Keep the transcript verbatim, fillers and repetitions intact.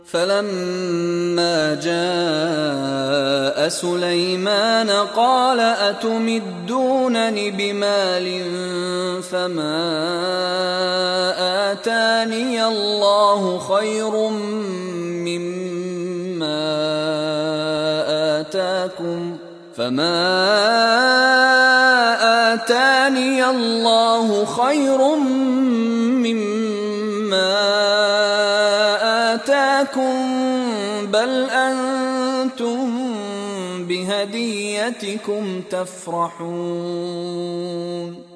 فلما جاء سليمان قال أتمدونني بمال فما آتاني الله خير مما آتاكم فما آتاني الله خير مما آتاكم بل أنتم بهديتكم تفرحون